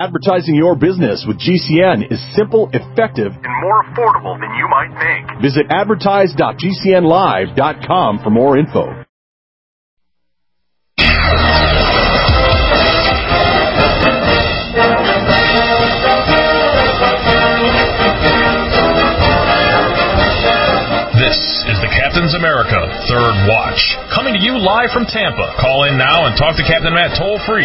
Advertising your business with GCN is simple, effective, and more affordable than you might think. Visit advertise.gcnlive.com for more info. This is the Captain's America Third Watch, coming to you live from Tampa. Call in now and talk to Captain Matt toll-free,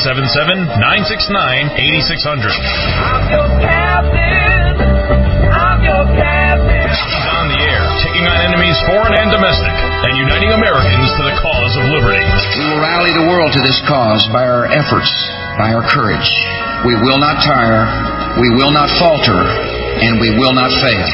877-969-8600. I'm your captain. I'm your captain. He's on the air, taking on enemies foreign and domestic, and uniting Americans to the cause of liberty. We will rally the world to this cause by our efforts, by our courage. We will not tire, we will not falter, and we will not fail.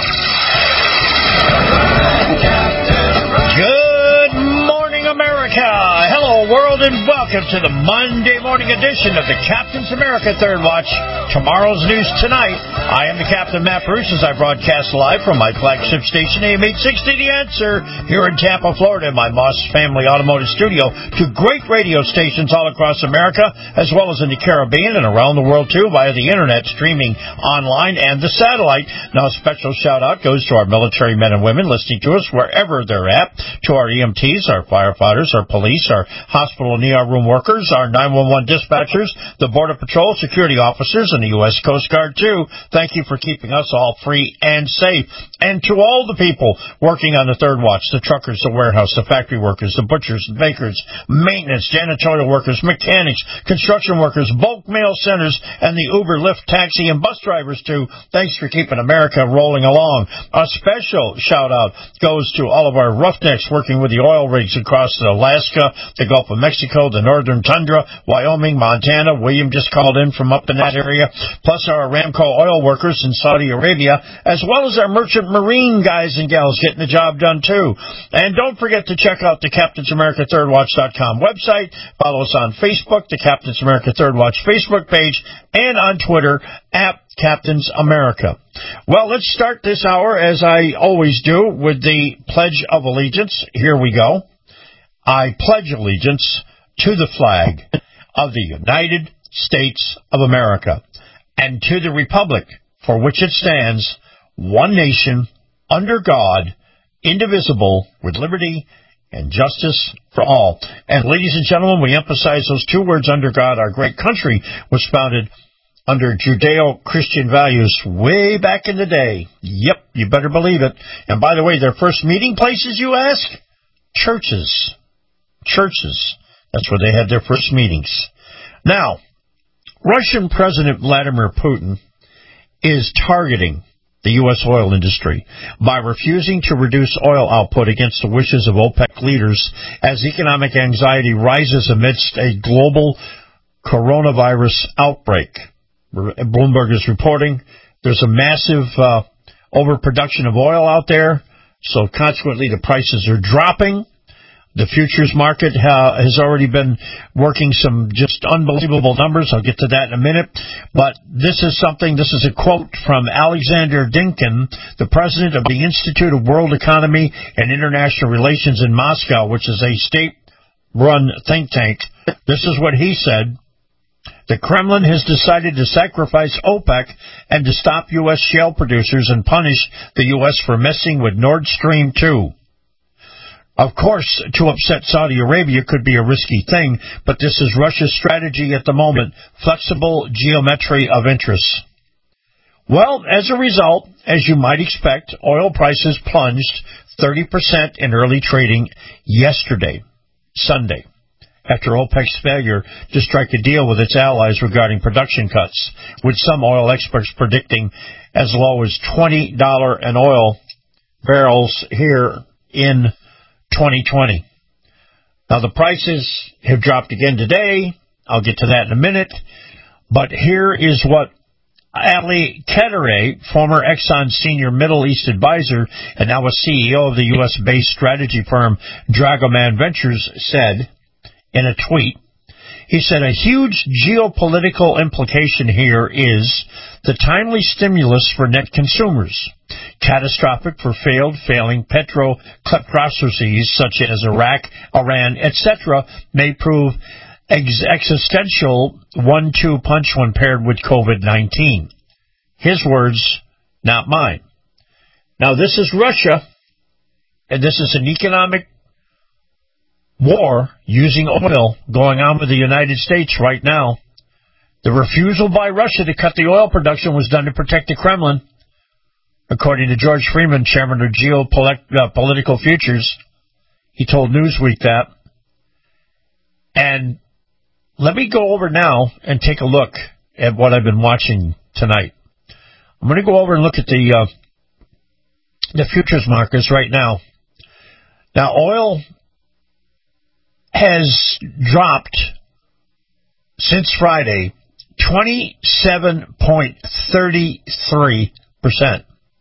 Good morning, America. Hello, world, and welcome to the Monday morning edition of the Captain's America Third Watch. Tomorrow's news tonight. I am the Captain, Matt Bruce, as I broadcast live from my flagship station, AM 860 The Answer, here in Tampa, Florida, in my Moss Family Automotive Studio, to great radio stations all across America, as well as in the Caribbean and around the world, too, via the Internet, streaming online and the satellite. Now, a special shout-out goes to our military men and women listening to us wherever they're at, to our EMTs, our firefighters, our police, our hospital and ER room workers, our 911 dispatchers, the Border Patrol security officers, and the U.S. Coast Guard, too. Thank you for keeping us all free and safe. And to all the people working on the Third Watch, the truckers, the warehouse, the factory workers, the butchers, the bakers, maintenance, janitorial workers, mechanics, construction workers, bulk mail centers, and the Uber, Lyft, taxi, and bus drivers, too. Thanks for keeping America rolling along. A special shout-out goes to all of our roughnecks working with the oil rigs across Alaska, the Gulf of Mexico, the northern tundra, Wyoming, Montana. William just called in from up in that area, plus our Aramco oil workers in Saudi Arabia, as well as our merchant marine guys and gals getting the job done, too. And don't forget to check out the CaptainsAmericaThirdWatch.com website. Follow us on Facebook, the Captain's America Third Watch Facebook page, and on Twitter, at Captain's America. Well, let's start this hour, as I always do, with the Pledge of Allegiance. Here we go. I pledge allegiance to the flag of the United States of America and to the republic for which it stands, one nation, under God, indivisible, with liberty and justice for all. And ladies and gentlemen, we emphasize those two words, under God. Our great country was founded under Judeo-Christian values way back in the day. Yep, you better believe it. And by the way, their first meeting places, you ask? Churches. Churches. That's where they had their first meetings. Now, Russian President Vladimir Putin is targeting the U.S. oil industry by refusing to reduce oil output against the wishes of OPEC leaders as economic anxiety rises amidst a global coronavirus outbreak. Bloomberg is reporting there's a massive overproduction of oil out there, so consequently the prices are dropping. The futures market has already been working some just unbelievable numbers. I'll get to that in a minute. But this is a quote from Alexander Dinkin, the president of the Institute of World Economy and International Relations in Moscow, which is a state-run think tank. This is what he said. The Kremlin has decided to sacrifice OPEC and to stop U.S. shale producers and punish the U.S. for messing with Nord Stream 2. Of course, to upset Saudi Arabia could be a risky thing, but this is Russia's strategy at the moment, flexible geometry of interests. Well, as a result, as you might expect, oil prices plunged 30% in early trading yesterday, Sunday, after OPEC's failure to strike a deal with its allies regarding production cuts, with some oil experts predicting as low as $20 an oil barrels here in 2020. Now, the prices have dropped again today. I'll get to that in a minute. But here is what Ali Khedere, former Exxon senior Middle East advisor and now a CEO of the U.S.-based strategy firm Dragoman Ventures, said in a tweet. He said, a huge geopolitical implication here is the timely stimulus for net consumers. Catastrophic for failing petro kleptocracies such as Iraq, Iran, etc. may prove existential 1-2 punch when paired with COVID-19. His words, not mine. Now, this is Russia, and this is an economic war using oil going on with the United States right now. The refusal by Russia to cut the oil production was done to protect the Kremlin, according to George Freeman, chairman of Geopolitical Futures. He told Newsweek that. And let me go over now and take a look at what I've been watching tonight. I'm going to go over and look at the futures markets right now. Now, oil has dropped since Friday 27.33%.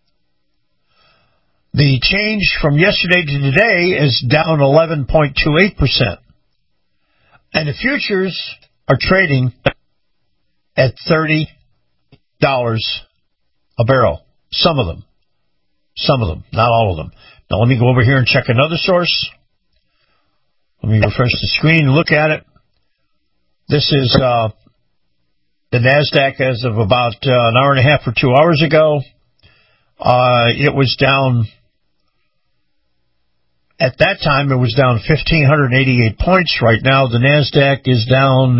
The change from yesterday to today is down 11.28%. And the futures are trading at $30 a barrel. Some of them, not all of them. Now let me go over here and check another source. Let me refresh the screen and look at it. This is the NASDAQ as of about an hour and a half or 2 hours ago. It was down, at that time, it was down 1,588 points. Right now, the NASDAQ is down,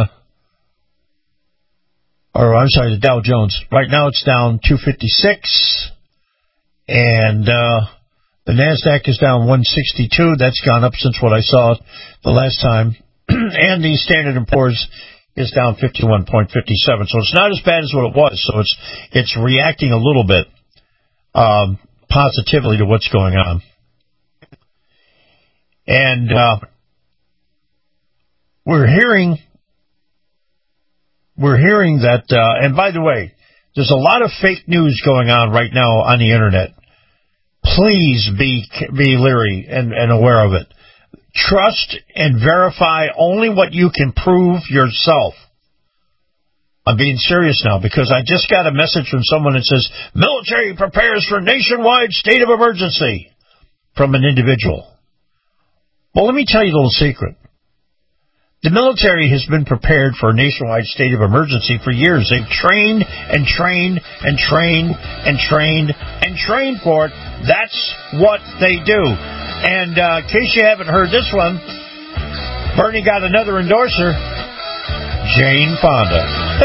the Dow Jones. Right now, it's down 256. And the NASDAQ is down 162. That's gone up since what I saw the last time. And the Standard & Poor's is down 51.57. So it's not as bad as what it was. So it's reacting a little bit positively to what's going on. And we're hearing that, and by the way, there's a lot of fake news going on right now on the internet. Please be leery and aware of it. Trust and verify only what you can prove yourself. I'm being serious now because I just got a message from someone that says, military prepares for nationwide state of emergency from an individual. Well, let me tell you a little secret. The military has been prepared for a nationwide state of emergency for years. They've trained and trained and trained and trained and trained for it. That's what they do. And in case you haven't heard this one, Bernie got another endorser, Jane Fonda.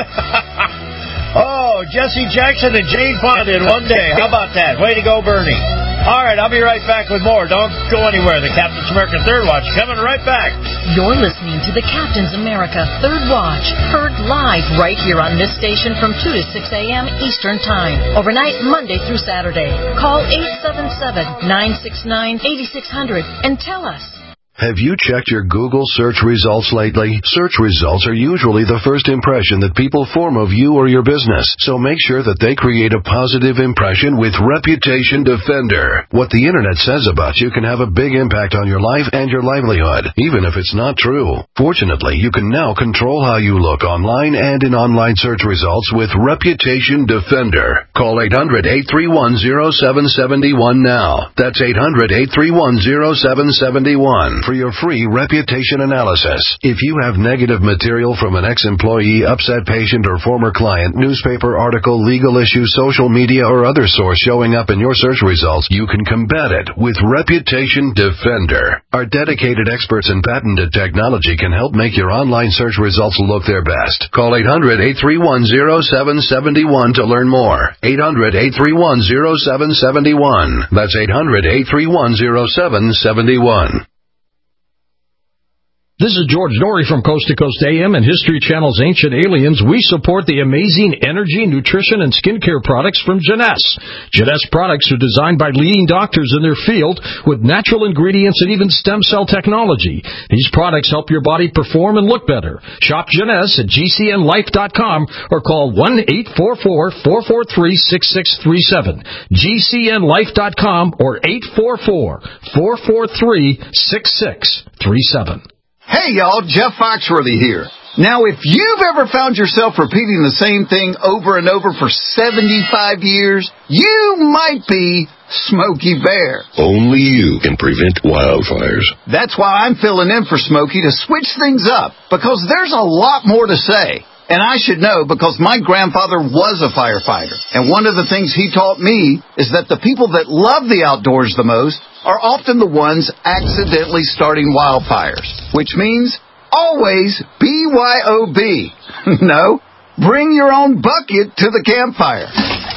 Oh, Jesse Jackson and Jane Fonda in one day. How about that? Way to go, Bernie. All right, I'll be right back with more. Don't go anywhere. The Captain's America Third Watch coming right back. You're listening to the Captain's America Third Watch, heard live right here on this station from 2 to 6 a.m. Eastern Time. Overnight, Monday through Saturday. Call 877-969-8600 and tell us. Have you checked your Google search results lately? Search results are usually the first impression that people form of you or your business, so make sure that they create a positive impression with Reputation Defender. What the internet says about you can have a big impact on your life and your livelihood, even if it's not true. Fortunately, you can now control how you look online and in online search results with Reputation Defender. Call 800-831-0771 now. That's 800-831-0771. For your free reputation analysis. If you have negative material from an ex-employee, upset patient, or former client, newspaper article, legal issue, social media, or other source showing up in your search results, you can combat it with Reputation Defender. Our dedicated experts in patented technology can help make your online search results look their best. Call 800-831-0771 to learn more. 800-831-0771. That's 800-831-0771. This is George Norrie from Coast to Coast AM and History Channel's Ancient Aliens. We support the amazing energy, nutrition, and skincare products from Jeunesse. Jeunesse products are designed by leading doctors in their field with natural ingredients and even stem cell technology. These products help your body perform and look better. Shop Jeunesse at GCNlife.com or call 1-844-443-6637. GCNlife.com or 844-443-6637. Hey, y'all, Jeff Foxworthy here. Now, if you've ever found yourself repeating the same thing over and over for 75 years, you might be Smokey Bear. Only you can prevent wildfires. That's why I'm filling in for Smokey to switch things up, because there's a lot more to say. And I should know because my grandfather was a firefighter. And one of the things he taught me is that the people that love the outdoors the most are often the ones accidentally starting wildfires, which means always BYOB. No, bring your own bucket to the campfire.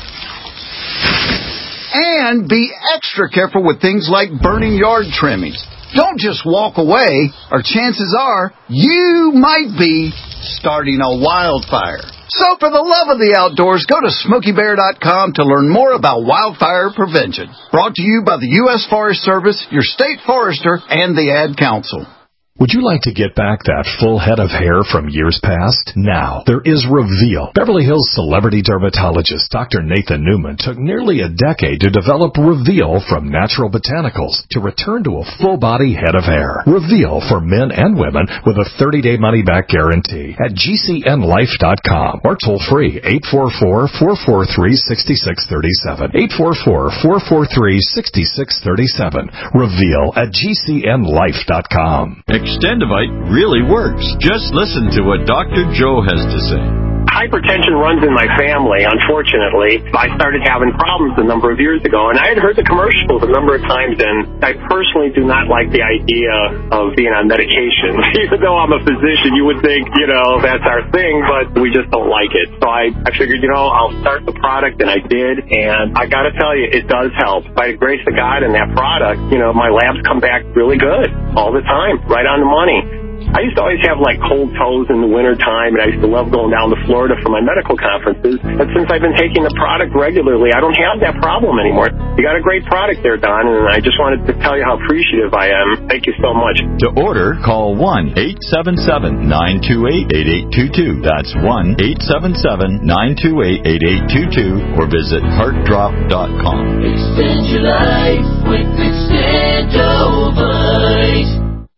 And be extra careful with things like burning yard trimmings. Don't just walk away, or chances are you might be starting a wildfire. So for the love of the outdoors, go to SmokeyBear.com to learn more about wildfire prevention. Brought to you by the U.S. Forest Service, your state forester, and the Ad Council. Would you like to get back that full head of hair from years past? Now, there is Reveal. Beverly Hills celebrity dermatologist Dr. Nathan Newman took nearly a decade to develop Reveal from natural botanicals to return to a full-body head of hair. Reveal for men and women with a 30-day money-back guarantee at GCNlife.com or toll-free 844-443-6637. 844-443-6637. Reveal at GCNlife.com. Extendivite really works. Just listen to what Dr. Joe has to say. Hypertension runs in my family, unfortunately. I started having problems a number of years ago, and I had heard the commercials a number of times, and I personally do not like the idea of being on medication. Even though I'm a physician, you would think, that's our thing, but we just don't like it. So I figured, I'll start the product, and I did, and I got to tell you, it does help. By the grace of God and that product, my labs come back really good all the time, right on the money. I used to always have cold toes in the winter time, and I used to love going down to Florida for my medical conferences. But since I've been taking the product regularly, I don't have that problem anymore. You got a great product there, Don, and I just wanted to tell you how appreciative I am. Thank you so much. To order, call 1-877-928-8822. That's 1-877-928-8822, or visit heartdrop.com. Extend your life with Extendovite.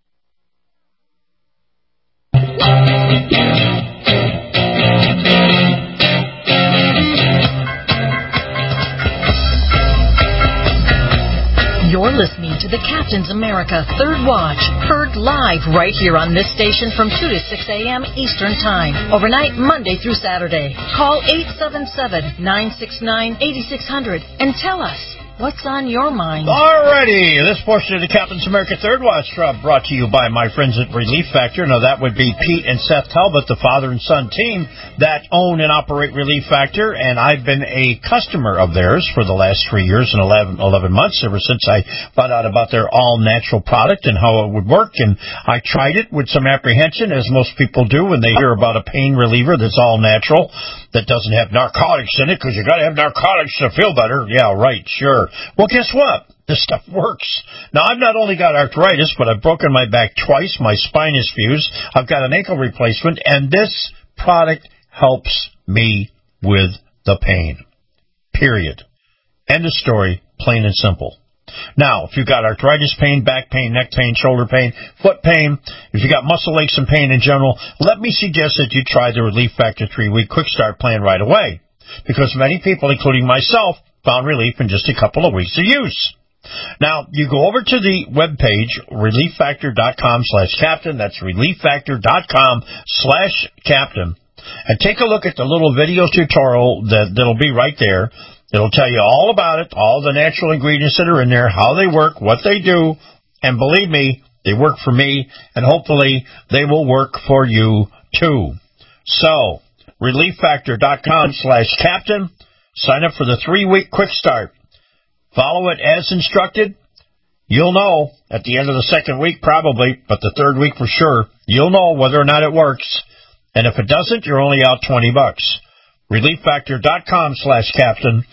You're listening to the Captain's America Third Watch, heard live right here on this station from 2 to 6 a.m. Eastern Time, overnight Monday through Saturday. Call 877-969-8600 and tell us what's on your mind. Alrighty, this portion of the Captain's America Third Watch brought to you by my friends at Relief Factor. Now, that would be Pete and Seth Talbot, the father and son team that own and operate Relief Factor, and I've been a customer of theirs for the last 3 years and 11 months, ever since I found out about their all-natural product and how it would work, and I tried it with some apprehension, as most people do when they hear about a pain reliever that's all-natural, that doesn't have narcotics in it, because you got to have narcotics to feel better. Yeah, right, sure. Well, guess what? This stuff works. Now, I've not only got arthritis, but I've broken my back twice. My spine is fused. I've got an ankle replacement, and this product helps me with the pain. Period. End of story. Plain and simple. Now, if you've got arthritis pain, back pain, neck pain, shoulder pain, foot pain, if you've got muscle aches and pain in general, let me suggest that you try the Relief Factor 3-week Quick Start Plan right away. Because many people, including myself, found relief in just a couple of weeks of use. Now, you go over to the webpage, relieffactor.com/captain. That's relieffactor.com/captain. And take a look at the little video tutorial that'll be right there. It'll tell you all about it, all the natural ingredients that are in there, how they work, what they do. And believe me, they work for me, and hopefully they will work for you too. So, relieffactor.com/captain. Sign up for the 3-week Quick Start. Follow it as instructed. You'll know at the end of the second week probably, but the third week for sure, you'll know whether or not it works. And if it doesn't, you're only out $20. relieffactor.com/captain.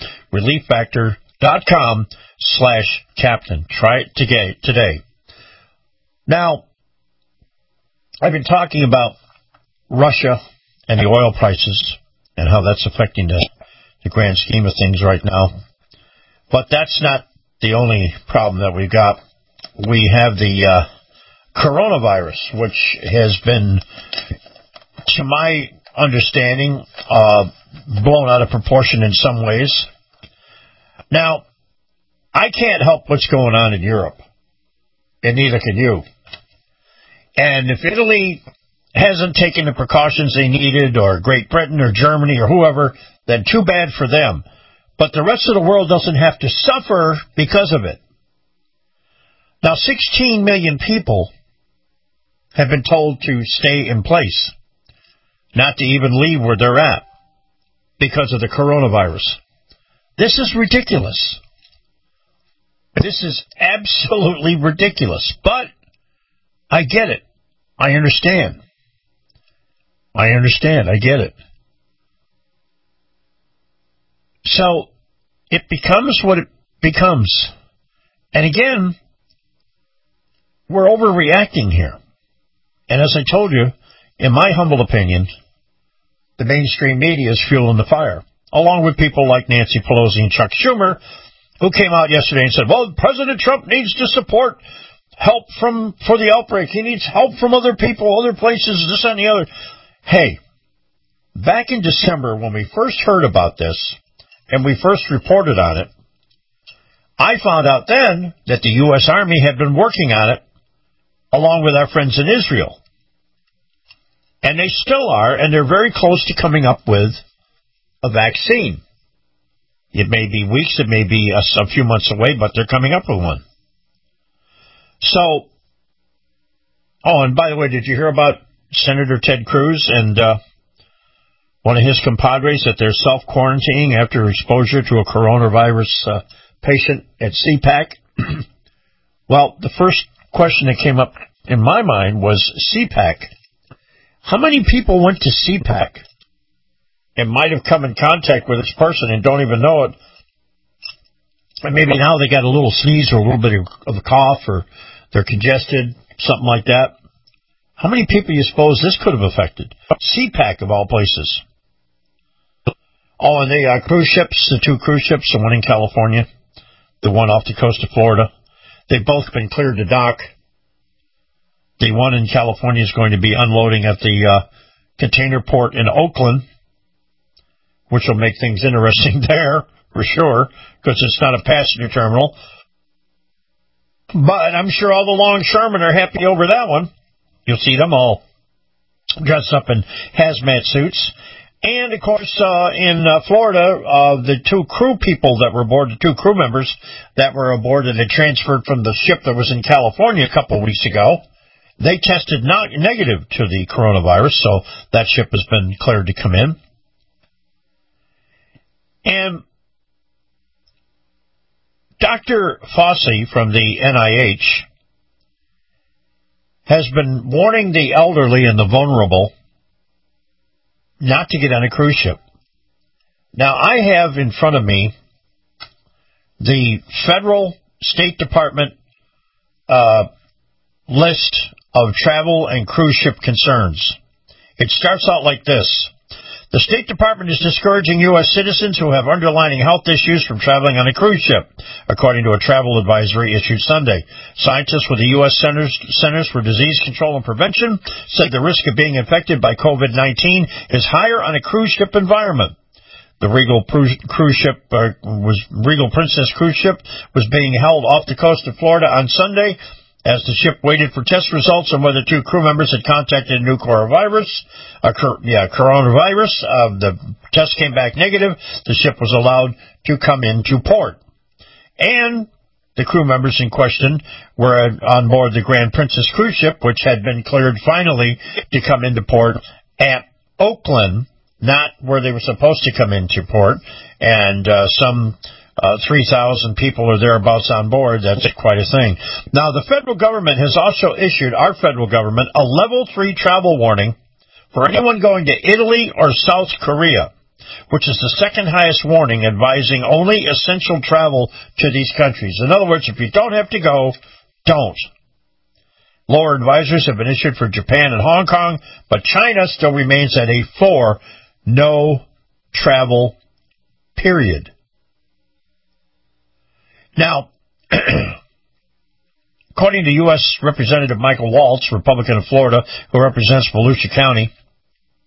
relieffactor.com/captain. Try it today. Now, I've been talking about Russia and the oil prices and how that's affecting the grand scheme of things right now. But that's not the only problem that we've got. We have the coronavirus, which has been to my understanding, blown out of proportion in some ways. Now, I can't help what's going on in Europe, and neither can you. And if Italy hasn't taken the precautions they needed, or Great Britain or Germany or whoever, then too bad for them. But the rest of the world doesn't have to suffer because of it. Now, 16 million people have been told to stay in place, not to even leave where they're at because of the coronavirus. This is ridiculous. This is absolutely ridiculous. But I get it. I understand. I get it. So it becomes what it becomes. And again, we're overreacting here. And as I told you, in my humble opinion, the mainstream media is fueling the fire, along with people like Nancy Pelosi and Chuck Schumer, who came out yesterday and said, well, President Trump needs to support help for the outbreak. He needs help from other people, other places, this and the other. Hey, back in December when we first heard about this and we first reported on it, I found out then that the U.S. Army had been working on it along with our friends in Israel. And they still are, and they're very close to coming up with a vaccine. It may be weeks, it may be a few months away, but they're coming up with one. So, and by the way, did you hear about Senator Ted Cruz and one of his compadres that they're self-quarantining after exposure to a coronavirus patient at CPAC? Well, the first question that came up in my mind was CPAC. How many people went to CPAC and might have come in contact with this person and don't even know it? And maybe now they got a little sneeze or a little bit of a cough or they're congested, something like that. How many people you suppose this could have affected? CPAC, of all places. Oh, and the cruise ships, the two cruise ships, the one in California, the one off the coast of Florida, they've both been cleared to dock. The one in California is going to be unloading at the container port in Oakland, which will make things interesting there, for sure, because it's not a passenger terminal. But I'm sure all the longshoremen are happy over that one. You'll see them all dressed up in hazmat suits. And, of course, in Florida, the two crew people that were aboard, the two crew members that were aboard and had transferred from the ship that was in California a couple of weeks ago, they tested negative to the coronavirus, so that ship has been cleared to come in. And Dr. Fauci from the NIH has been warning the elderly and the vulnerable not to get on a cruise ship. Now, I have in front of me the Federal State Department list of travel and cruise ship concerns. It starts out like this. The State Department is discouraging U.S. citizens who have underlying health issues from traveling on a cruise ship, according to a travel advisory issued Sunday. Scientists with the U.S. Centers for Disease Control and Prevention said the risk of being infected by COVID-19 is higher on a cruise ship environment. The Regal Princess cruise ship was being held off the coast of Florida on Sunday as the ship waited for test results on whether two crew members had contacted a new coronavirus. The test came back negative. The ship was allowed to come into port. And the crew members in question were on board the Grand Princess cruise ship, which had been cleared finally to come into port at Oakland, not where they were supposed to come into port. And some 3,000 people or thereabouts on board. That's quite a thing. Now, the federal government has also issued, our federal government, a level 3 travel warning for anyone going to Italy or South Korea, which is the second highest warning, advising only essential travel to these countries. In other words, if you don't have to go, don't. Lower advisories have been issued for Japan and Hong Kong, but China still remains at a 4, no travel, period. Now, according to U.S. Representative Michael Waltz, Republican of Florida, who represents Volusia County,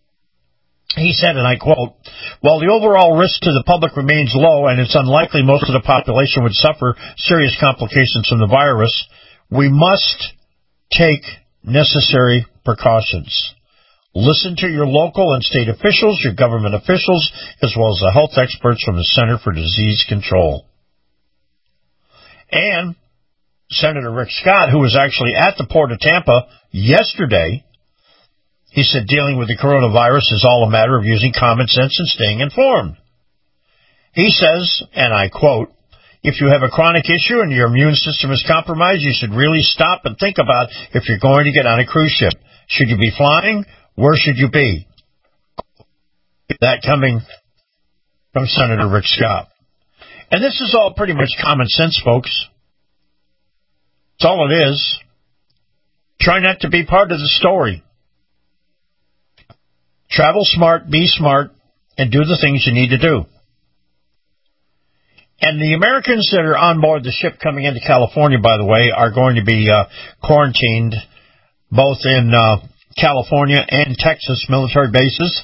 He said, and I quote, "While the overall risk to the public remains low and it's unlikely most of the population would suffer serious complications from the virus, we must take necessary precautions. Listen to your local and state officials, your government officials, as well as the health experts from the Center for Disease Control." And Senator Rick Scott, who was actually at the Port of Tampa yesterday, he said dealing with the coronavirus is all a matter of using common sense and staying informed. He says, and I quote, "If you have a chronic issue and your immune system is compromised, you should really stop and think about if you're going to get on a cruise ship. Should you be flying? Where should you be?" That coming from Senator Rick Scott. And this is all pretty much common sense, folks. It's all it is. Try not to be part of the story. Travel smart, be smart, and do the things you need to do. And the Americans that are on board the ship coming into California, by the way, are going to be quarantined both in California and Texas military bases.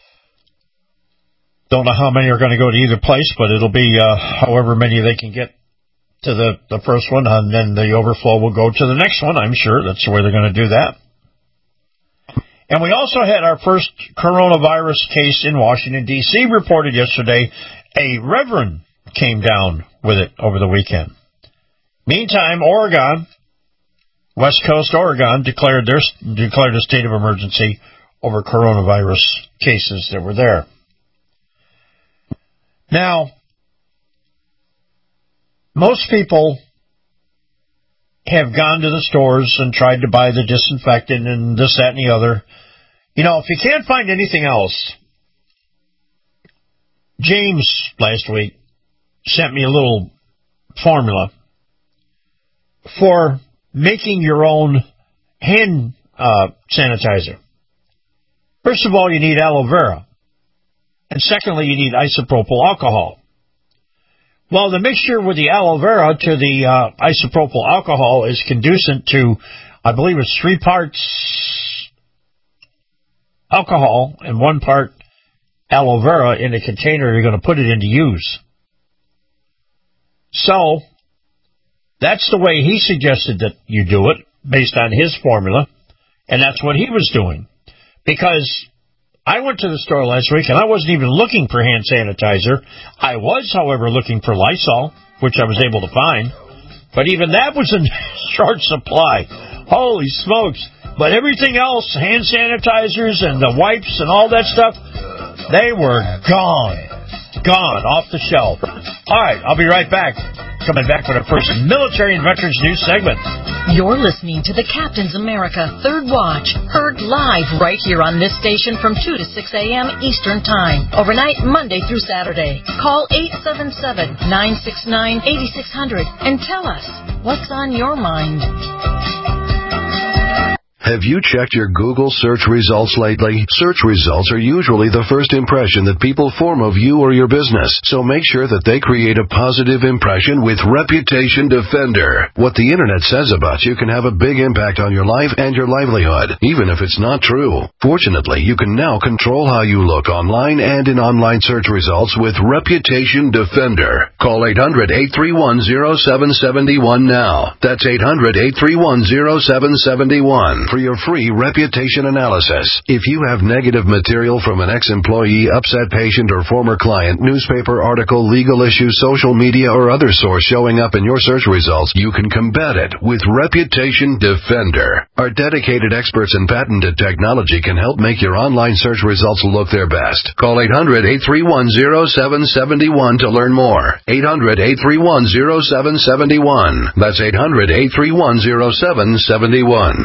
Don't know how many are going to go to either place, but it'll be however many they can get to the first one, and then the overflow will go to the next one, I'm sure. That's the way they're going to do that. And we also had our first coronavirus case in Washington, D.C. reported yesterday. A reverend came down with it over the weekend. Meantime, Oregon, West Coast Oregon, declared a state of emergency over coronavirus cases that were there. Now, most people have gone to the stores and tried to buy the disinfectant and this, that, and the other. You know, if you can't find anything else, James last week sent me a little formula for making your own hand sanitizer. First of all, you need aloe vera. And secondly, you need isopropyl alcohol. Well, the mixture with the aloe vera to the isopropyl alcohol is conducive to, I believe it's 3 parts alcohol and 1 part aloe vera in a container you're going to put it in to use. So, that's the way he suggested that you do it, based on his formula, and that's what he was doing. Because I went to the store last week, and I wasn't even looking for hand sanitizer. I was, however, looking for Lysol, which I was able to find. But even that was in short supply. Holy smokes. But everything else, hand sanitizers and the wipes and all that stuff, they were gone. Gone, off the shelf. All right, I'll be right back. Coming back for the first Military and Veterans News segment. You're listening to the Captain's America Third Watch, heard live right here on this station from 2 to 6 a.m. Eastern Time, overnight Monday through Saturday. Call 877-969-8600 and tell us what's on your mind. Have you checked your Google search results lately? Search results are usually the first impression that people form of you or your business, so make sure that they create a positive impression with Reputation Defender. What the internet says about you can have a big impact on your life and your livelihood, even if it's not true. Fortunately, you can now control how you look online and in online search results with Reputation Defender. Call 800-831-0771 now. That's 800-831-0771. For your free reputation analysis. If you have negative material from an ex-employee, upset patient, or former client, newspaper article, legal issue, social media, or other source showing up in your search results, you can combat it with Reputation Defender. Our dedicated experts in patented technology can help make your online search results look their best. Call 800-831-0771 to learn more. 800-831-0771. That's 800-831-0771.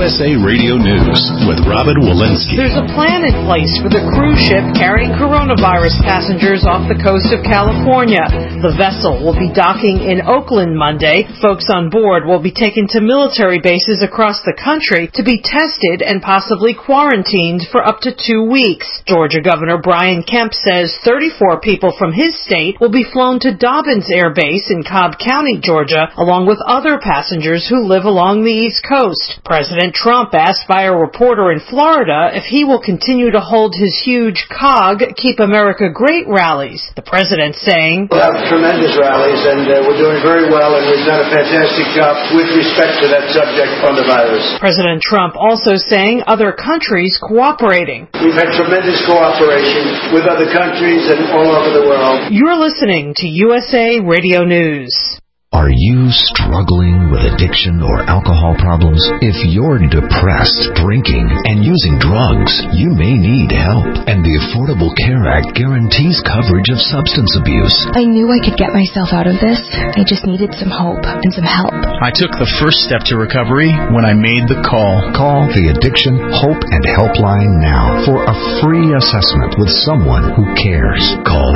USA Radio News with Robin Walensky. There's a plan in place for the cruise ship carrying coronavirus passengers off the coast of California. The vessel will be docking in Oakland Monday. Folks on board will be taken to military bases across the country to be tested and possibly quarantined for up to 2 weeks. Georgia Governor Brian Kemp says 34 people from his state will be flown to Dobbins Air Base in Cobb County, Georgia, along with other passengers who live along the East Coast. President Trump asked by a reporter in Florida if he will continue to hold his huge COG, Keep America Great rallies. The president saying, "We'll have tremendous rallies, and we're doing very well, and we've done a fantastic job with respect to that subject on the virus." President Trump also saying other countries cooperating. We've had tremendous cooperation with other countries and all over the world. You're listening to USA Radio News. Are you struggling with addiction or alcohol problems? If you're depressed, drinking, and using drugs, you may need help. And the Affordable Care Act guarantees coverage of substance abuse. I knew I could get myself out of this. I just needed some hope and some help. I took the first step to recovery when I made the call. Call the Addiction Hope and Helpline now for a free assessment with someone who cares. Call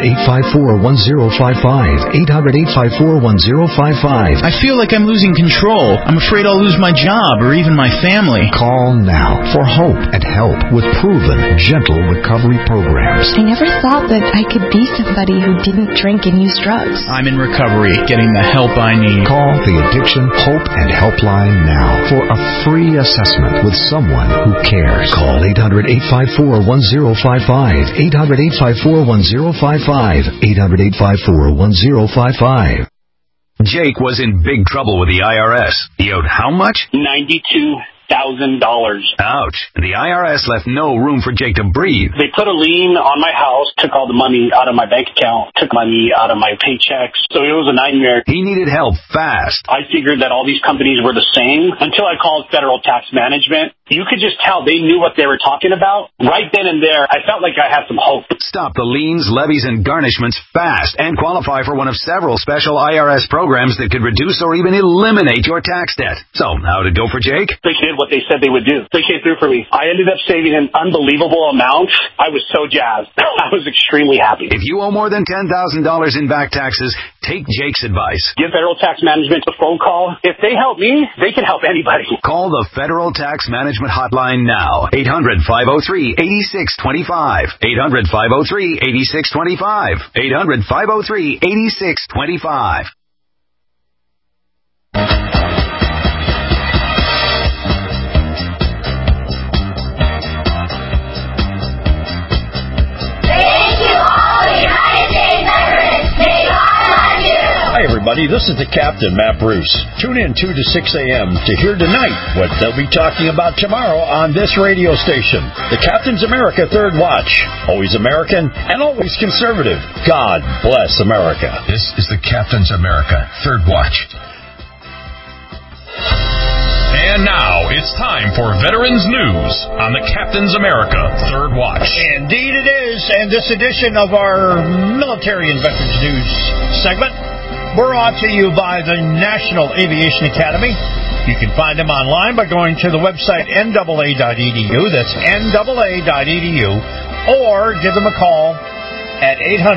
800-854-1055. 800-854-1055. I feel like I'm losing control. I'm afraid I'll lose my job or even my family. Call now for hope and help with proven, gentle recovery programs. I never thought that I could be somebody who didn't drink and use drugs. I'm in recovery, getting the help I need. Call the Addiction Hope and Helpline now for a free assessment with someone who cares. Call 800-854-1055. 800-854-1055. 800-854-1055. Jake was in big trouble with the IRS. He owed how much? $92,000. Ouch. The IRS left no room for Jake to breathe. They put a lien on my house, took all the money out of my bank account, took money out of my paychecks. So it was a nightmare. He needed help fast. I figured that all these companies were the same until I called Federal Tax Management. You could just tell they knew what they were talking about. Right then and there, I felt like I had some hope. Stop the liens, levies, and garnishments fast and qualify for one of several special IRS programs that could reduce or even eliminate your tax debt. So, how'd it go for Jake? They did what they said they would do. They came through for me. I ended up saving an unbelievable amount. I was so jazzed. I was extremely happy. If you owe more than $10,000 in back taxes, take Jake's advice. Give Federal Tax Management a phone call. If they help me, they can help anybody. Call the Federal Tax Management hotline now. 800-503-8625. 800-503-8625. 800-503-8625. Hi, everybody. This is the Captain, Matt Bruce. Tune in 2 to 6 a.m. to hear tonight what they'll be talking about tomorrow on this radio station. The Captain's America Third Watch. Always American and always conservative. God bless America. This is the Captain's America Third Watch. And now it's time for Veterans News on the Captain's America Third Watch. Indeed it is. And this edition of our Military and Veterans News segment brought to you by the National Aviation Academy. You can find them online by going to the website NAA.edu. That's NAA.edu. Or give them a call at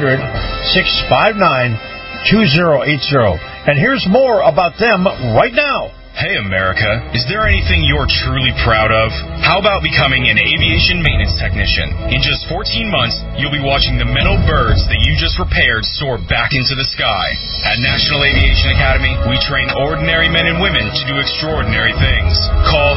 800-659-2080. And here's more about them right now. Hey, America, is there anything you're truly proud of? How about becoming an aviation maintenance technician? In just 14 months, you'll be watching the metal birds that you just repaired soar back into the sky. At National Aviation Academy, we train ordinary men and women to do extraordinary things. Call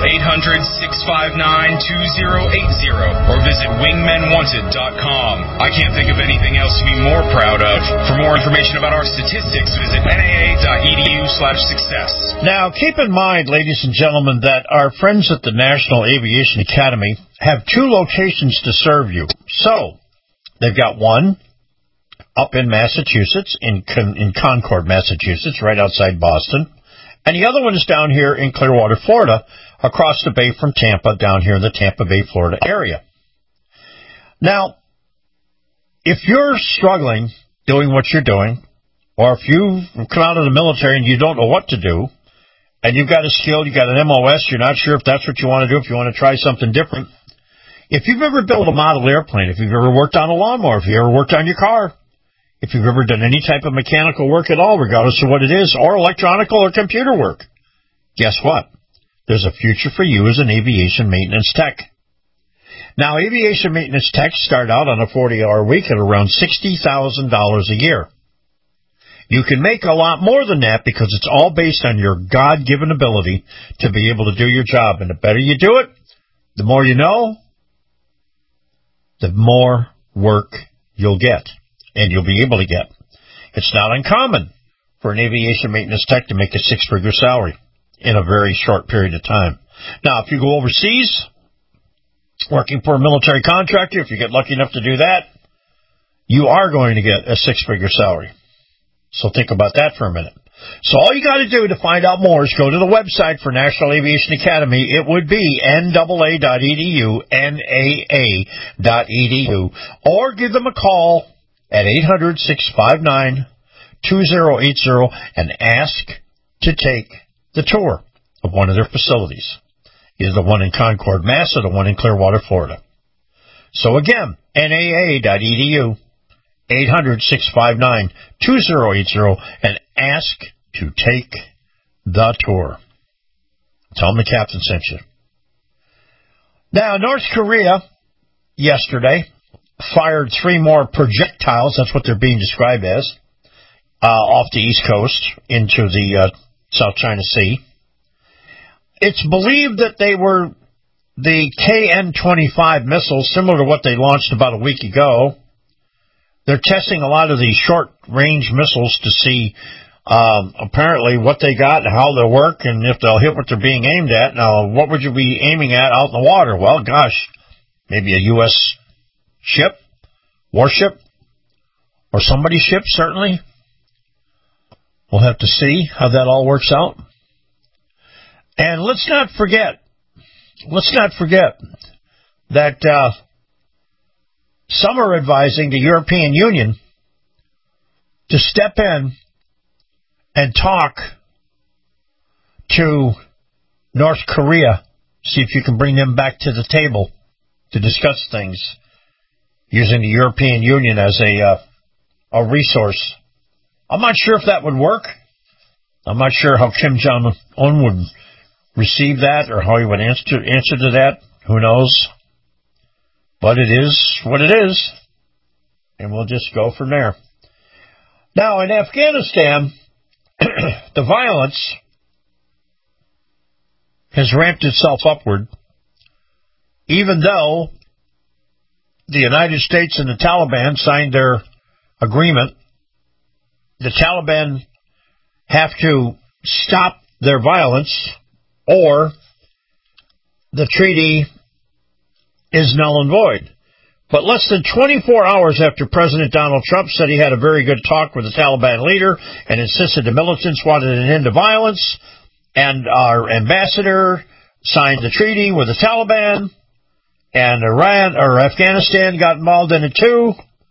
800-659-2080 or visit wingmenwanted.com. I can't think of anything else to be more proud of. For more information about our statistics, visit naa.edu/success. Now, keep in mind, ladies and gentlemen, that our friends at the National Aviation Academy have 2 locations to serve you. So, they've got one up in Massachusetts, in Concord, Massachusetts, right outside Boston. And the other one is down here in Clearwater, Florida, across the bay from Tampa, down here in the Tampa Bay, Florida area. Now, if you're struggling doing what you're doing, or if you've come out of the military and you don't know what to do, and you've got a skill, you've got an MOS, you're not sure if that's what you want to do, if you want to try something different. If you've ever built a model airplane, if you've ever worked on a lawnmower, if you ever worked on your car, if you've ever done any type of mechanical work at all, regardless of what it is, or electronical or computer work, guess what? There's a future for you as an aviation maintenance tech. Now, aviation maintenance techs start out on a 40-hour week at around $60,000 a year. You can make a lot more than that because it's all based on your God-given ability to be able to do your job. And the better you do it, the more you know, the more work you'll get, and you'll be able to get. It's not uncommon for an aviation maintenance tech to make a six-figure salary in a very short period of time. Now, if you go overseas, working for a military contractor, if you get lucky enough to do that, you are going to get a six-figure salary. So think about that for a minute. So all you got to do to find out more is go to the website for National Aviation Academy. It would be NAA.edu, NAA.edu, or give them a call at 800-659-2080 and ask to take the tour of one of their facilities. Either the one in Concord, Mass, or the one in Clearwater, Florida. So again, NAA.edu, 800-659-2080, and ask to take the tour. Tell them the captain sent you. Now, North Korea yesterday fired 3 more projectiles, that's what they're being described as, off the East Coast into the South China Sea. It's believed that they were the KN-25 missiles, similar to what they launched about a week ago. They're testing a lot of these short-range missiles to see apparently what they got and how they'll work and if they'll hit what they're being aimed at. Now, what would you be aiming at out in the water? Well, gosh, maybe a U.S. ship, warship, or somebody's ship, certainly. We'll have to see how that all works out. And let's not forget that some are advising the European Union to step in and talk to North Korea, see if you can bring them back to the table to discuss things, using the European Union as a resource. I'm not sure if that would work. I'm not sure how Kim Jong-un would receive that or how he would answer to that. Who knows? But it is what it is, and we'll just go from there. Now, in Afghanistan, the violence has ramped itself upward, even though the United States and the Taliban signed their agreement. The Taliban have to stop their violence, or the treaty is null and void. But less than 24 hours after President Donald Trump said he had a very good talk with the Taliban leader and insisted the militants wanted an end to violence, and our ambassador signed the treaty with the Taliban, and Afghanistan got involved in it too,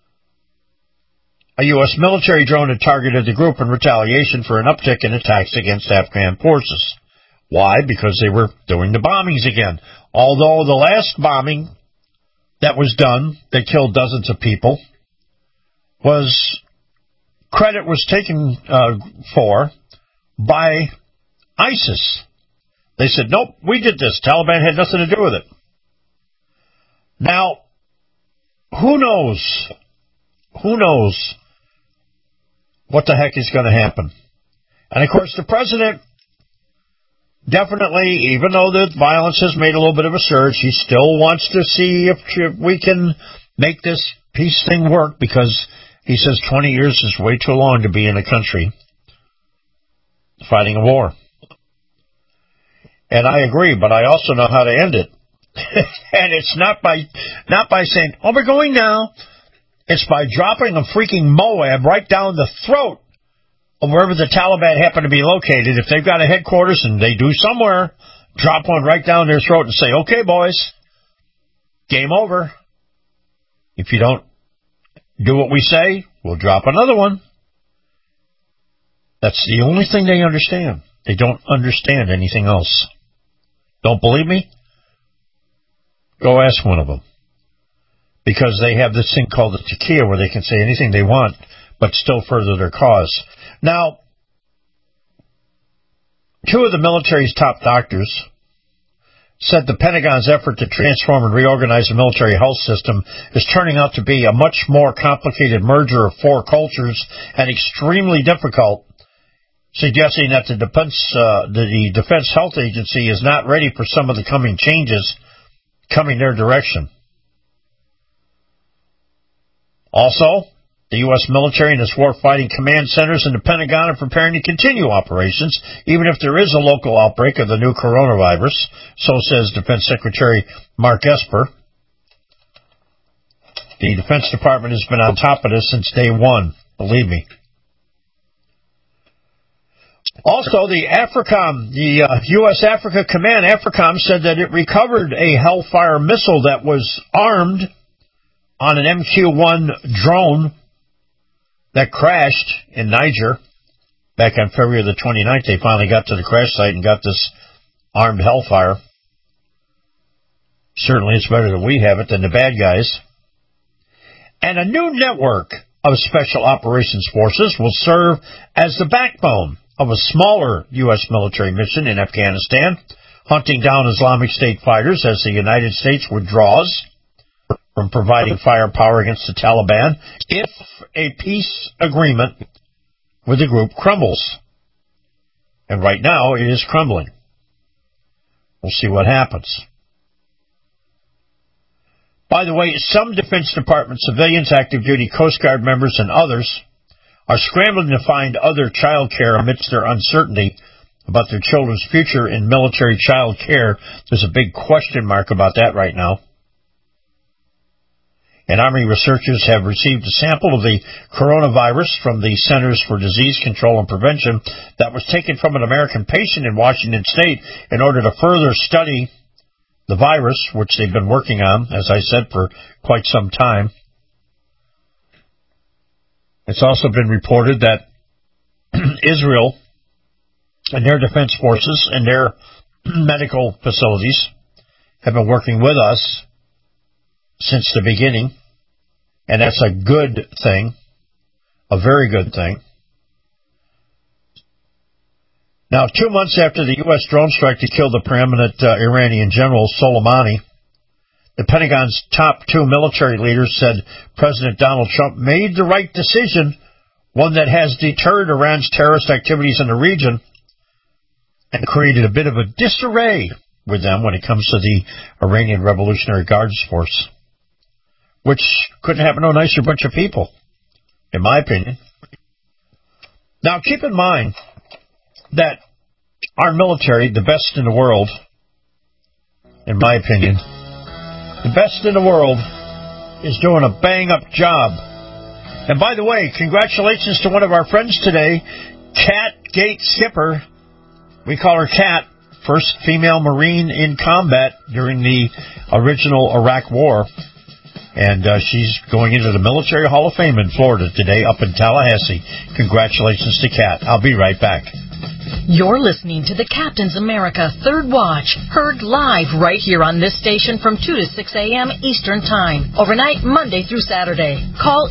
a U.S. military drone had targeted the group in retaliation for an uptick in attacks against Afghan forces. Why? Because they were doing the bombings again. Although the last bombing that was done, that killed dozens of people, credit was taken for by ISIS. They said, nope, we did this. Taliban had nothing to do with it. Now, who knows what the heck is going to happen? And, of course, the president definitely, even though the violence has made a little bit of a surge, he still wants to see if we can make this peace thing work, because he says 20 years is way too long to be in a country fighting a war. And I agree, but I also know how to end it. And it's not by saying, oh, we're going now. It's by dropping a freaking Moab right down the throat of wherever the Taliban happen to be located. If they've got a headquarters, and they do somewhere, drop one right down their throat and say, okay, boys, game over. If you don't do what we say, we'll drop another one. That's the only thing they understand. They don't understand anything else. Don't believe me? Go ask one of them. Because they have this thing called the taquilla where they can say anything they want, but still further their cause. Now, two of the military's top doctors said the Pentagon's effort to transform and reorganize the military health system is turning out to be a much more complicated merger of four cultures and extremely difficult, suggesting that the Defense Health Agency is not ready for some of the coming changes coming their direction. Also, the U.S. military and its war-fighting command centers in the Pentagon are preparing to continue operations, even if there is a local outbreak of the new coronavirus, so says Defense Secretary Mark Esper. The Defense Department has been on top of this since day one, believe me. Also, the U.S. Africa Command, AFRICOM, said that it recovered a Hellfire missile that was armed on an MQ-1 drone that crashed in Niger back on February the 29th. They finally got to the crash site and got this armed Hellfire. Certainly it's better that we have it than the bad guys. And a new network of special operations forces will serve as the backbone of a smaller U.S. military mission in Afghanistan, hunting down Islamic State fighters as the United States withdraws from providing firepower against the Taliban if a peace agreement with the group crumbles. And right now, it is crumbling. We'll see what happens. By the way, some Defense Department civilians, active duty Coast Guard members, and others are scrambling to find other child care amidst their uncertainty about their children's future in military child care. There's a big question mark about that right now. And Army researchers have received a sample of the coronavirus from the Centers for Disease Control and Prevention that was taken from an American patient in Washington State in order to further study the virus, which they've been working on, as I said, for quite some time. It's also been reported that Israel and their defense forces and their medical facilities have been working with us since the beginning, and that's a good thing, a very good thing. Now, 2 months after the U.S. drone strike to kill the preeminent Iranian general Soleimani, the Pentagon's top two military leaders said President Donald Trump made the right decision, one that has deterred Iran's terrorist activities in the region and created a bit of a disarray with them when it comes to the Iranian Revolutionary Guards Force, which couldn't happen to a nicer bunch of people, in my opinion. Now, keep in mind that our military, the best in the world, in my opinion, the best in the world, is doing a bang-up job. And by the way, congratulations to one of our friends today, Kat Gates Skipper. We call her Kat, first female Marine in combat during the original Iraq War. And she's going into the Military Hall of Fame in Florida today, up in Tallahassee. Congratulations to Kat. I'll be right back. You're listening to the Captain's America Third Watch, heard live right here on this station from 2 to 6 a.m. Eastern Time, overnight Monday through Saturday. Call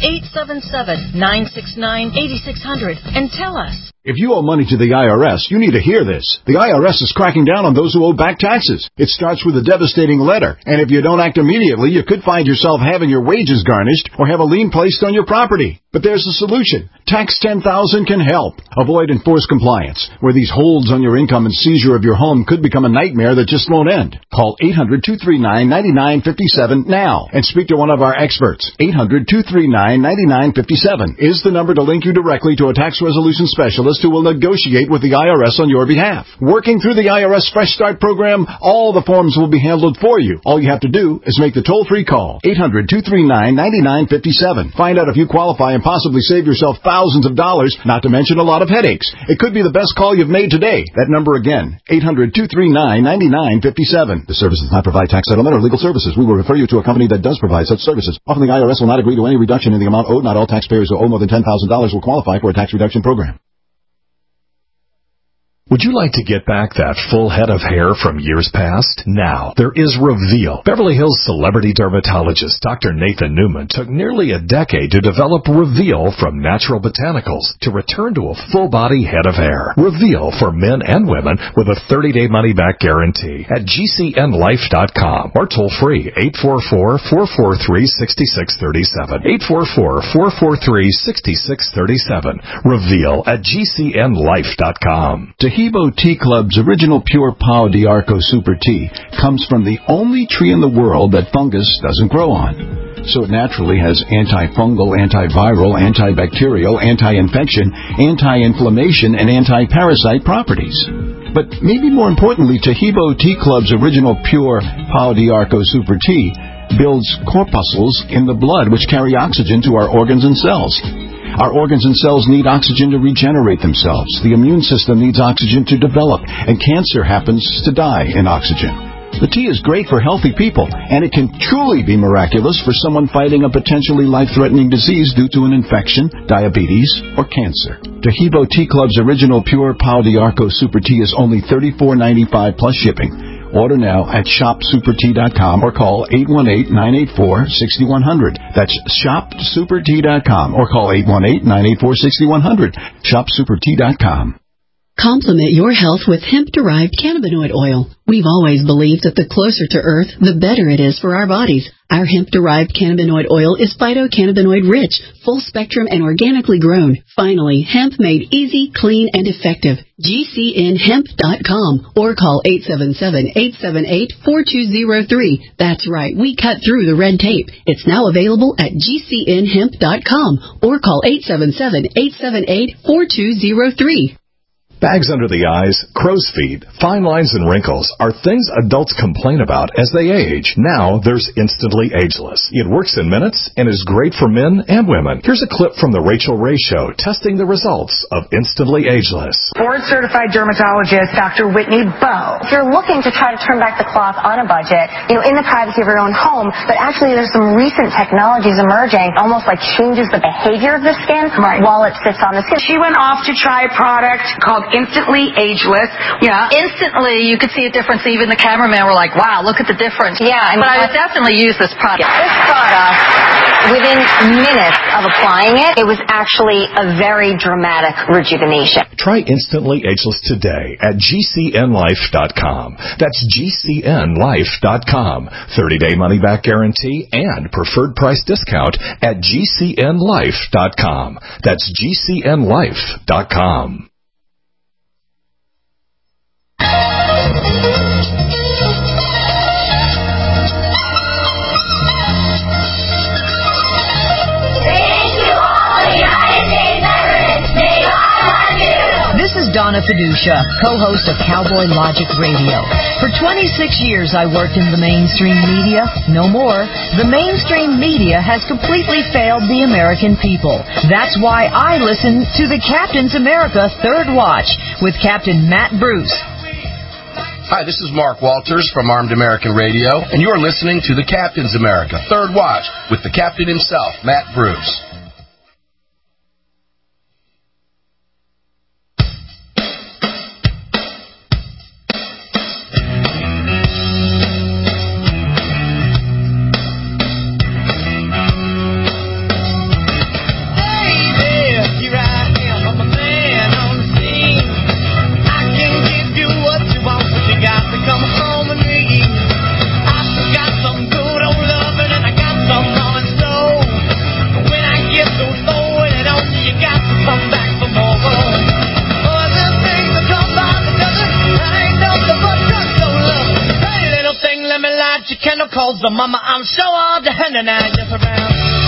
877-969-8600 and tell us. If you owe money to the IRS, you need to hear this. The IRS is cracking down on those who owe back taxes. It starts with a devastating letter, and if you don't act immediately, you could find yourself having your wages garnished or have a lien placed on your property. But there's a solution. Tax 10,000 can help. Avoid enforced compliance, where these holds on your income and seizure of your home could become a nightmare that just won't end. Call 800-239-9957 now and speak to one of our experts. 800-239-9957 is the number to link you directly to a tax resolution specialist who will negotiate with the IRS on your behalf. Working through the IRS Fresh Start program, all the forms will be handled for you. All you have to do is make the toll-free call, 800-239-9957. Find out if you qualify and possibly save yourself thousands of dollars, not to mention a lot of headaches. It could be the best call you've made today. That number again, 800-239-9957. The service does not provide tax settlement or legal services. We will refer you to a company that does provide such services. Often the IRS will not agree to any reduction in the amount owed. Not all taxpayers who owe more than $10,000 will qualify for a tax reduction program. Would you like to get back that full head of hair from years past? Now, there is Reveal. Beverly Hills celebrity dermatologist Dr. Nathan Newman took nearly a decade to develop Reveal from natural botanicals to return to a full-body head of hair. Reveal for men and women with a 30-day money-back guarantee at GCNlife.com or toll-free 844-443-6637. 844-443-6637. Reveal at GCNlife.com. Tahibo Tea Club's original pure Pau d'Arco Super Tea comes from the only tree in the world that fungus doesn't grow on. So it naturally has antifungal, antiviral, antibacterial, anti-infection, anti-inflammation, and anti-parasite properties. But maybe more importantly, Tahibo Tea Club's original pure Pau d'Arco Super Tea builds corpuscles in the blood which carry oxygen to our organs and cells. Our organs and cells need oxygen to regenerate themselves. The immune system needs oxygen to develop, and cancer happens to die in oxygen. The tea is great for healthy people, and it can truly be miraculous for someone fighting a potentially life-threatening disease due to an infection, diabetes, or cancer. Tahibo Tea Club's original pure Pau d'Arco Super Tea is only $34.95 plus shipping. Order now at shopsupertea.com or call 818-984-6100. That's shopsupertea.com or call 818-984-6100. Shopsupertea.com. Complement your health with hemp-derived cannabinoid oil. We've always believed that the closer to Earth, the better it is for our bodies. Our hemp-derived cannabinoid oil is phytocannabinoid-rich, full-spectrum, and organically grown. Finally, hemp made easy, clean, and effective. GCNhemp.com or call 877-878-4203. That's right, we cut through the red tape. It's now available at GCNhemp.com or call 877-878-4203. Bags under the eyes, crow's feet, fine lines and wrinkles are things adults complain about as they age. Now there's Instantly Ageless. It works in minutes and is great for men and women. Here's a clip from the Rachel Ray Show testing the results of Instantly Ageless. Board-certified dermatologist Dr. Whitney Bowe. If you're looking to try to turn back the clock on a budget, in the privacy of your own home, but actually there's some recent technologies emerging, almost like changes the behavior of the skin while it sits on the skin. She went off to try a product called Instantly Ageless. Yeah, instantly you could see a difference. Even the cameraman were like, wow, look at the difference. Yeah, but I would definitely use this product. This product, within minutes of applying it, it was actually a very dramatic rejuvenation. Try Instantly Ageless today at GCNlife.com. That's GCNlife.com. 30-day money-back guarantee and preferred price discount at GCNlife.com. That's GCNlife.com. This is Donna Fiducia, co-host of Cowboy Logic Radio. For 26 years I worked in the mainstream media. No more. The mainstream media has completely failed the American people. That's why I listen to the Captain's America Third Watch with Captain Matt Bruce. Hi, this is Mark Walters from Armed American Radio, and you're listening to the Captain's America Third Watch with the Captain himself, Matt Bruce. Cause the mama, I'm so hard to handle now, just around.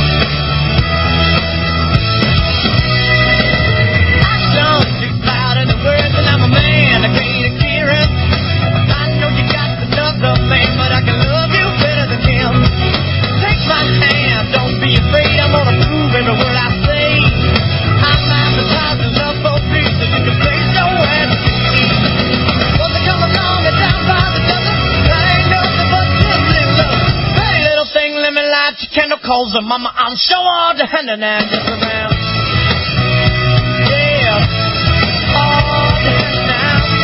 I don't speak loud in the words, and I'm a man, I can't hear it. I know you got another man, but I can love you better than him. Take my hand, don't be afraid, I'm gonna prove every word I say. I'm advertising love for peace, so you can place your hands to see. Won't they come along and down by the dozen? I ain't nothing but simply love. Hey, little thing, let me light your candle, cause the mama, I'm so hard to handle now, just around. Yeah, hard to handle now.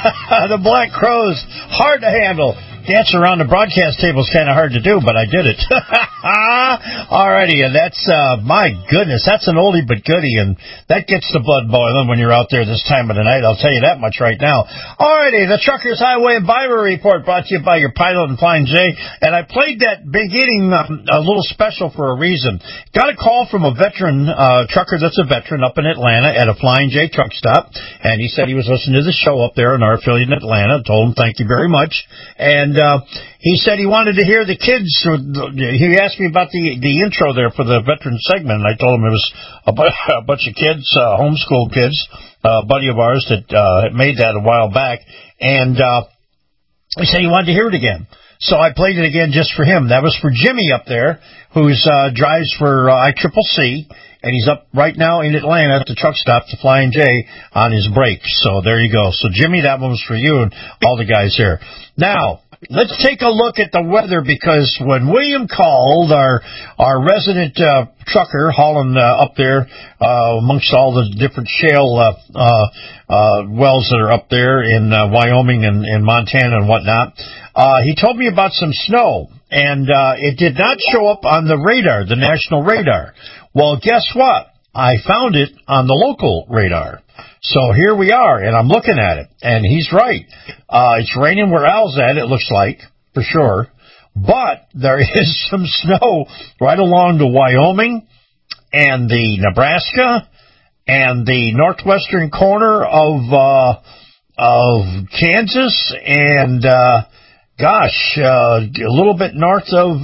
The Black Crowes, hard to handle. Dancing around the broadcast table is kind of hard to do, but I did it. Alrighty, and that's, my goodness, that's an oldie but goodie, and that gets the blood boiling when you're out there this time of the night. I'll tell you that much right now. Alrighty, the Truckers Highway and Byway Report brought to you by your pilot and Flying J, and I played that beginning a little special for a reason. Got a call from a veteran, trucker that's a veteran up in Atlanta at a Flying J truck stop, and he said he was listening to the show up there in our affiliate in Atlanta. Told him thank you very much, and he said he wanted to hear the kids. He asked me about the intro there for the veteran segment, and I told him it was a bunch of kids, homeschool kids, a buddy of ours that made that a while back, and he said he wanted to hear it again. So I played it again just for him. That was for Jimmy up there, who's drives for ICCC, and he's up right now in Atlanta at the truck stop, the Flying J, on his break. So there you go. So Jimmy, that one was for you and all the guys there. Now, let's take a look at the weather, because when William called, our resident trucker hauling up there amongst all the different shale wells that are up there in Wyoming and Montana and whatnot, he told me about some snow, and it did not show up on the radar, the national radar. Well, guess what? I found it on the local radar. So here we are, and I'm looking at it, and he's right. It's raining where Al's at, it looks like, for sure. But there is some snow right along the Wyoming and the Nebraska and the northwestern corner of Kansas and, a little bit north of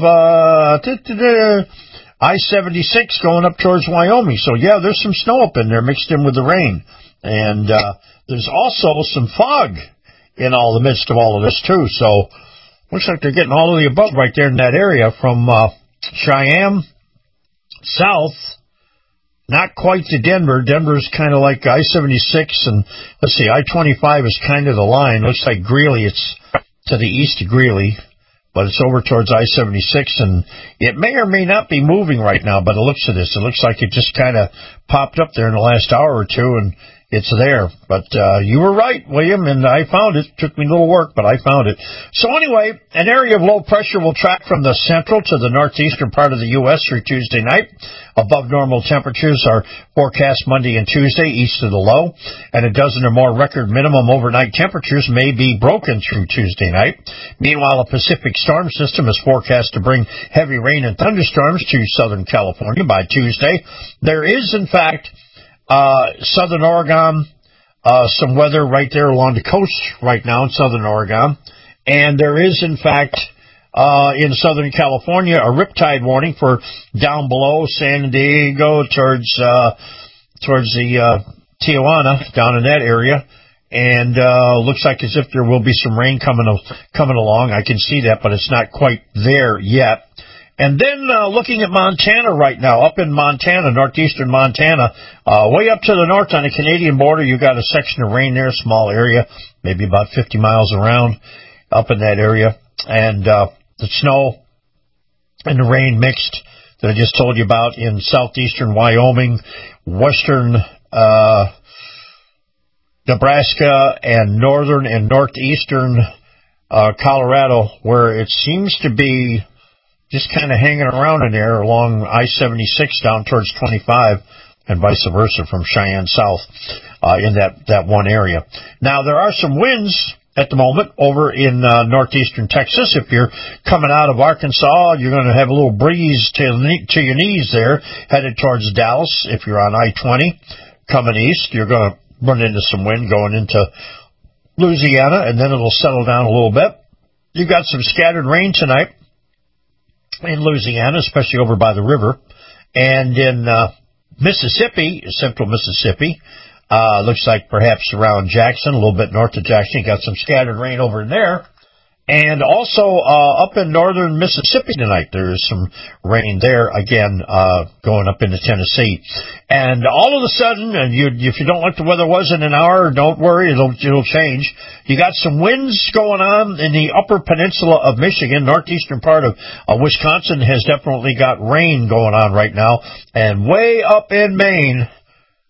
I-76 going up towards Wyoming. So, yeah, there's some snow up in there mixed in with the rain. And there's also some fog in all the midst of all of this, too. So looks like they're getting all of the above right there in that area from Cheyenne south, not quite to Denver. Denver's kind of like I-76, and let's see, I-25 is kind of the line. Looks like Greeley, it's to the east of Greeley, but it's over towards I-76, and it may or may not be moving right now by the looks of this. It looks like it just kind of popped up there in the last hour or two, and it's there. But you were right, William, and I found it. Took me a little work, but I found it. So anyway, an area of low pressure will track from the central to the northeastern part of the U.S. through Tuesday night. Above normal temperatures are forecast Monday and Tuesday east of the low, and a dozen or more record minimum overnight temperatures may be broken through Tuesday night. Meanwhile, a Pacific storm system is forecast to bring heavy rain and thunderstorms to Southern California by Tuesday. There is, in fact, Southern Oregon, some weather right there along the coast right now in Southern Oregon. And there is, in fact, in Southern California, a riptide warning for down below San Diego towards the Tijuana, down in that area. And looks like as if there will be some rain coming along. I can see that, but it's not quite there yet. And then looking at Montana right now, up in Montana, northeastern Montana, way up to the north on the Canadian border, you got a section of rain there, small area, maybe about 50 miles around up in that area. And the snow and the rain mixed that I just told you about in southeastern Wyoming, western Nebraska, and northern and northeastern Colorado, where it seems to be just kind of hanging around in there along I-76 down towards 25 and vice versa from Cheyenne south in that one area. Now, there are some winds at the moment over in northeastern Texas. If you're coming out of Arkansas, you're going to have a little breeze to your knees there headed towards Dallas. If you're on I-20 coming east, you're going to run into some wind going into Louisiana, and then it'll settle down a little bit. You've got some scattered rain tonight in Louisiana, especially over by the river, and in Mississippi, central Mississippi, looks like perhaps around Jackson, a little bit north of Jackson, you got some scattered rain over in there, and also up in northern Mississippi tonight, there is some rain there, again, going up into Tennessee. And all of a sudden, and if you don't like the weather was in an hour, don't worry, it'll change. You got some winds going on in the upper peninsula of Michigan. Northeastern part of Wisconsin has definitely got rain going on right now. And way up in Maine,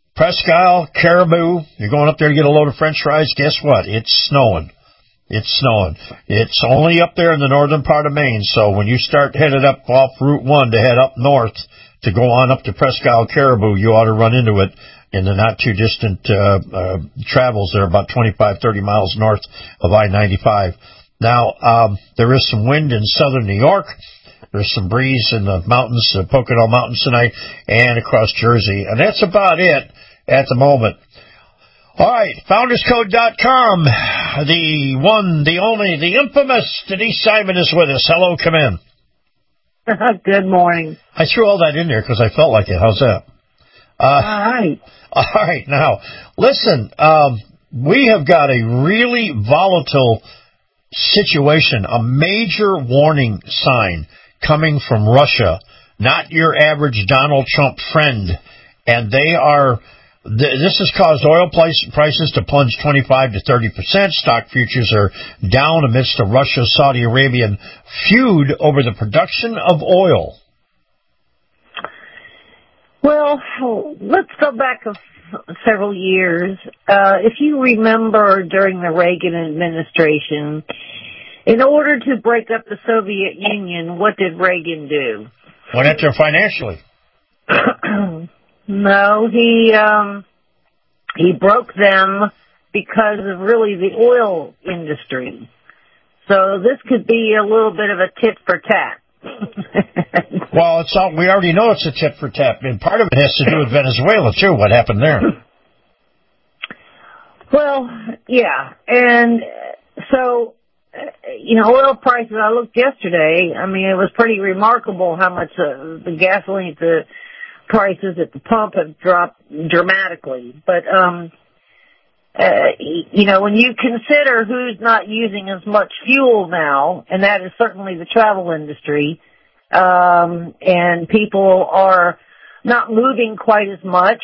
Presque Isle, Caribou, you're going up there to get a load of French fries. Guess what? It's snowing. It's snowing. It's only up there in the northern part of Maine, so when you start headed up off Route 1 to head up north to go on up to Presque Isle, Caribou, you ought to run into it in the not-too-distant travels. They're about 25, 30 miles north of I-95. Now, there is some wind in southern New York. There's some breeze in the mountains, Pocono Mountains tonight, and across Jersey. And that's about it at the moment. All right, FoundersCode.com. The one, the only, the infamous Denise Simon is with us. Hello, come in. Good morning. I threw all that in there because I felt like it. How's that? All right. All right, now, listen, we have got a really volatile situation, a major warning sign coming from Russia, not your average Donald Trump friend. And they are, this has caused oil prices to plunge 25 to 30%. Stock futures are down amidst a Russia-Saudi Arabian feud over the production of oil. Well, let's go back several years. If you remember during the Reagan administration, in order to break up the Soviet Union, what did Reagan do? Went after financially. No, he broke them because of really the oil industry. So this could be a little bit of a tit for tat. Well, we already know it's a tit for tat, and part of it has to do with Venezuela too. What happened there? Well, yeah, and so oil prices. I looked yesterday. I mean, it was pretty remarkable how much the gasoline, the prices at the pump have dropped dramatically. But when you consider who's not using as much fuel now, and that is certainly the travel industry, and people are not moving quite as much,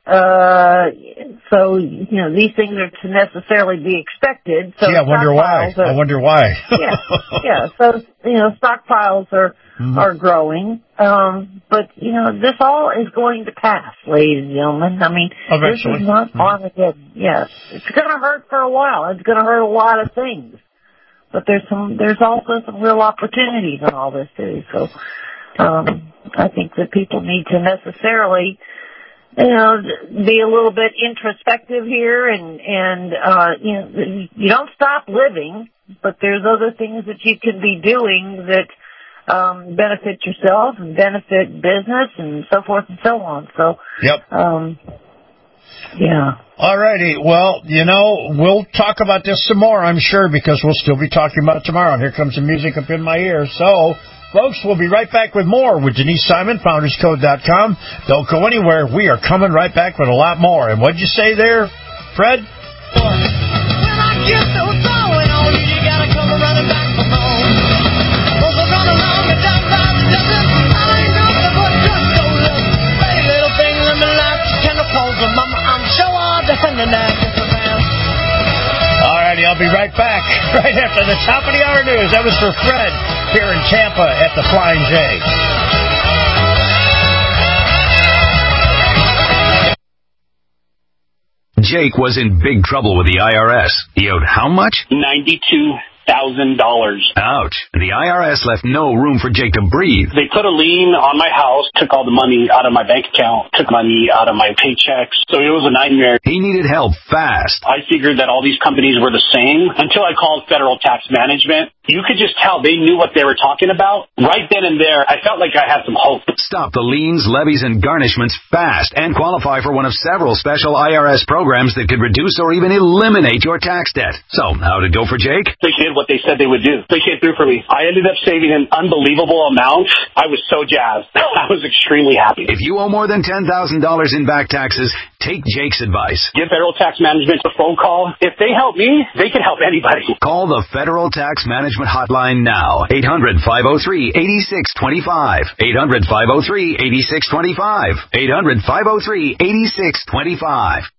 so these things are to necessarily be expected. So I wonder why. Yeah. So stockpiles are growing, but this all is going to pass, ladies and gentlemen. I mean, eventually. This is not Armageddon. Yes, it's going to hurt for a while. It's going to hurt a lot of things, but there's also some real opportunities in all this too. So I think that people need to necessarily be a little bit introspective here, and you don't stop living, but there's other things that you can be doing that benefit yourself and benefit business and so forth and so on. So, yep. Yeah. All righty. Well, we'll talk about this some more, I'm sure, because we'll still be talking about it tomorrow. And here comes the music up in my ear. So, folks, we'll be right back with more with Denise Simon, FoundersCode.com. Don't go anywhere. We are coming right back with a lot more. And what'd you say there, Fred? When I get those throwing on you, you gotta come running back from home. Cause I run along the down by the desert. I ain't nothing but just so look. Pretty little thing, let me laugh. You can't oppose her, mama. I'm so hard to hand and around. All righty, I'll be right back. Right after the top of the hour news. That was for Fred here in Tampa at the Flying J. Jake was in big trouble with the IRS. He owed how much? $92,000. Ouch. The IRS left no room for Jake to breathe. They put a lien on my house, took all the money out of my bank account, took money out of my paychecks. So it was a nightmare. He needed help fast. I figured that all these companies were the same until I called Federal Tax Management. You could just tell they knew what they were talking about. Right then and there, I felt like I had some hope. Stop the liens, levies, and garnishments fast and qualify for one of several special IRS programs that could reduce or even eliminate your tax debt. So, how did it go for Jake? They did what they said they would do. They came through for me. I ended up saving an unbelievable amount. I was so jazzed. I was extremely happy. If you owe more than $10,000 in back taxes, take Jake's advice. Give Federal Tax Management a phone call. If they help me, they can help anybody. Call the Federal Tax Management hotline now. 800-503-8625. 800-503-8625. 800-503-8625.